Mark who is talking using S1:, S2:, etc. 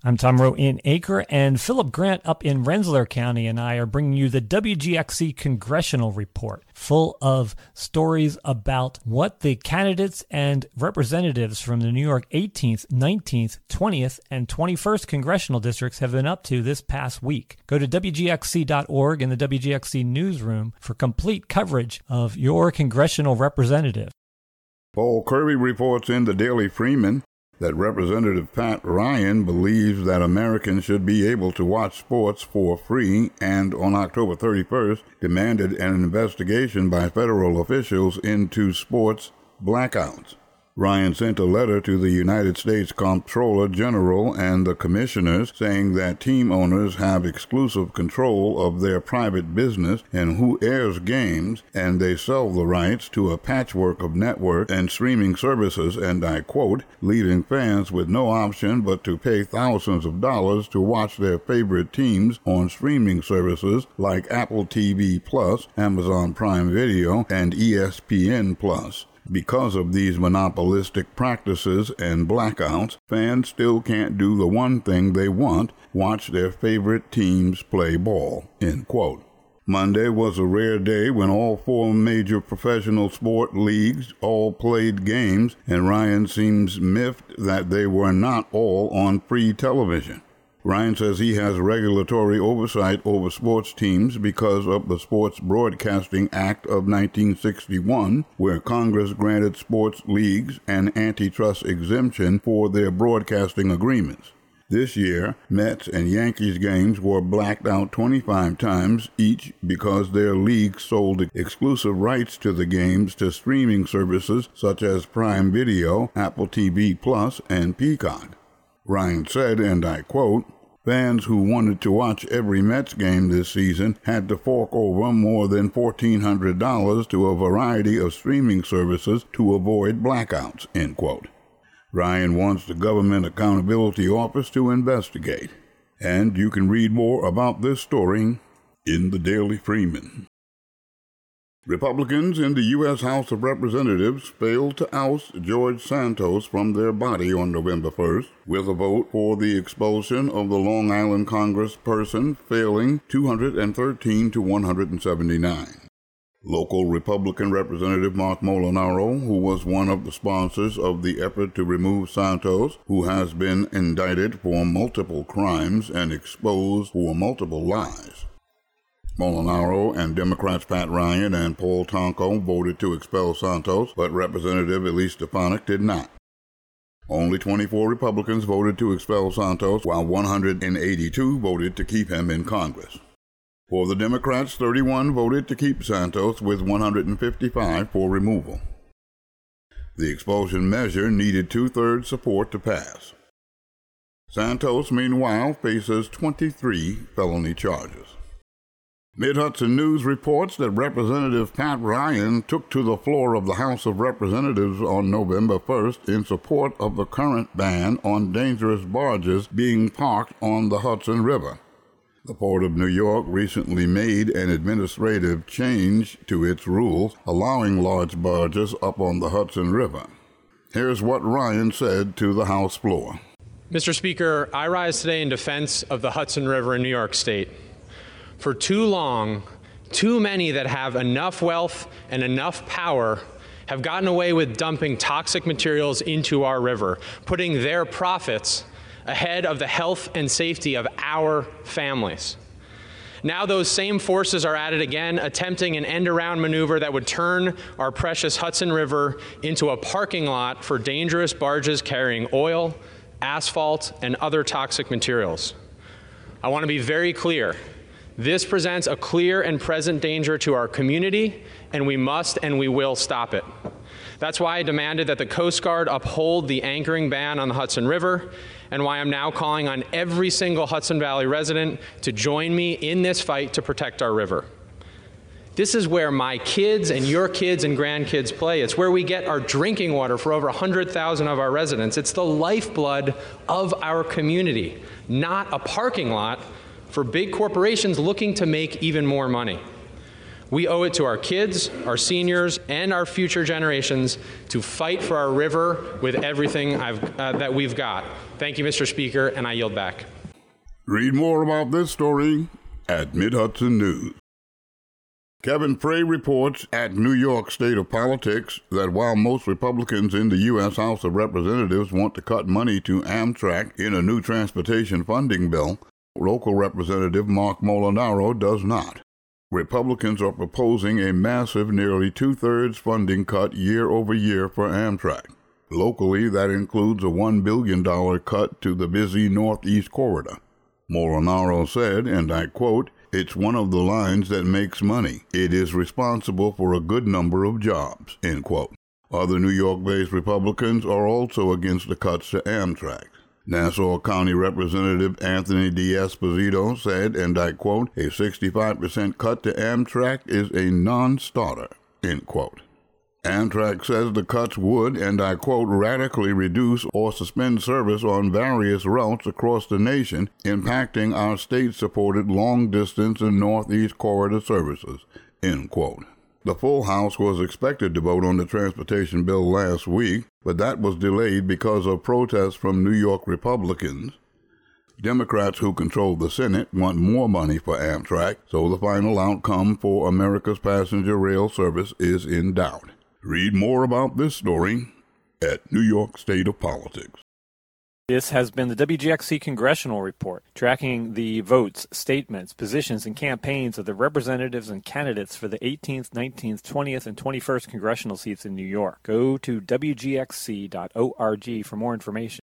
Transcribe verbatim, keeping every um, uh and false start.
S1: I'm Tom Rowe in Acre, and Philip Grant up in Rensselaer County and I are bringing you the W G X C Congressional Report, full of stories about what the candidates and representatives from the New York eighteenth, nineteenth, twentieth, and twenty-first congressional districts have been up to this past week. Go to W G X C dot org in the W G X C newsroom for complete coverage of your congressional representative.
S2: Paul Kirby reports in the Daily Freeman that Representative Pat Ryan believes that Americans should be able to watch sports for free, and on October thirty-first demanded an investigation by federal officials into sports blackouts. Ryan sent a letter to the United States Comptroller General and the commissioners saying that team owners have exclusive control of their private business and who airs games, and they sell the rights to a patchwork of network and streaming services, and I quote, leaving fans with no option but to pay thousands of dollars to watch their favorite teams on streaming services like Apple T V Plus, Amazon Prime Video, and E S P N Plus. Because of these monopolistic practices and blackouts, fans still can't do the one thing they want, watch their favorite teams play ball, end quote. Monday was a rare day when all four major professional sport leagues all played games, and Ryan seems miffed that they were not all on free television. Ryan says he has regulatory oversight over sports teams because of the Sports Broadcasting Act of nineteen sixty-one, where Congress granted sports leagues an antitrust exemption for their broadcasting agreements. This year, Mets and Yankees games were blacked out twenty-five times each because their leagues sold exclusive rights to the games to streaming services such as Prime Video, Apple T V Plus, and Peacock. Ryan said, and I quote, fans who wanted to watch every Mets game this season had to fork over more than fourteen hundred dollars to a variety of streaming services to avoid blackouts, end quote. Ryan wants the Government Accountability Office to investigate. And you can read more about this story in the Daily Freeman. Republicans in the U S House of Representatives failed to oust George Santos from their body on November first, with a vote for the expulsion of the Long Island congressperson failing two hundred thirteen to one hundred seventy-nine. Local Republican Representative Mark Molinaro, who was one of the sponsors of the effort to remove Santos, who has been indicted for multiple crimes and exposed for multiple lies. Molinaro and Democrats Pat Ryan and Paul Tonko voted to expel Santos, but Representative Elise Stefanik did not. Only twenty-four Republicans voted to expel Santos, while one hundred eighty-two voted to keep him in Congress. For the Democrats, thirty-one voted to keep Santos, with one hundred fifty-five for removal. The expulsion measure needed two-thirds support to pass. Santos, meanwhile, faces twenty-three felony charges. Mid-Hudson News reports that Representative Pat Ryan took to the floor of the House of Representatives on November first in support of the current ban on dangerous barges being parked on the Hudson River. The Port of New York recently made an administrative change to its rules, allowing large barges up on the Hudson River. Here's what Ryan said to the House floor.
S3: Mister Speaker, I rise today in defense of the Hudson River in New York State. For too long, too many that have enough wealth and enough power have gotten away with dumping toxic materials into our river, putting their profits ahead of the health and safety of our families. Now those same forces are at it again, attempting an end-around maneuver that would turn our precious Hudson River into a parking lot for dangerous barges carrying oil, asphalt, and other toxic materials. I want to be very clear. This presents a clear and present danger to our community, and we must and we will stop it. That's why I demanded that the Coast Guard uphold the anchoring ban on the Hudson River, and why I'm now calling on every single Hudson Valley resident to join me in this fight to protect our river. This is where my kids and your kids and grandkids play. It's where we get our drinking water for over one hundred thousand of our residents. It's the lifeblood of our community, not a parking lot for big corporations looking to make even more money. We owe it to our kids, our seniors, and our future generations to fight for our river with everything I've, uh, that we've got. Thank you, Mister Speaker, and I yield back.
S2: Read more about this story at Mid Hudson News. Kevin Frey reports at New York State of Politics that while most Republicans in the U S House of Representatives want to cut money to Amtrak in a new transportation funding bill, local Representative Mark Molinaro does not. Republicans are proposing a massive, nearly two-thirds funding cut year over year for Amtrak. Locally, that includes a one billion dollars cut to the busy Northeast Corridor. Molinaro said, and I quote, "It's one of the lines that makes money. It is responsible for a good number of jobs," end quote. Other New York-based Republicans are also against the cuts to Amtrak. Nassau County Representative Anthony D'Esposito said, and I quote, "A sixty-five percent cut to Amtrak is a non-starter," end quote. Amtrak says the cuts would, and I quote, "radically reduce or suspend service on various routes across the nation, impacting our state-supported long-distance and Northeast Corridor services," end quote. The full House was expected to vote on the transportation bill last week, but that was delayed because of protests from New York Republicans. Democrats who control the Senate want more money for Amtrak, so the final outcome for America's passenger rail service is in doubt. Read more about this story at New York State of Politics.
S1: This has been the W G X C Congressional Report, tracking the votes, statements, positions, and campaigns of the representatives and candidates for the eighteenth, nineteenth, twentieth, and twenty-first congressional seats in New York. Go to W G X C dot org for more information.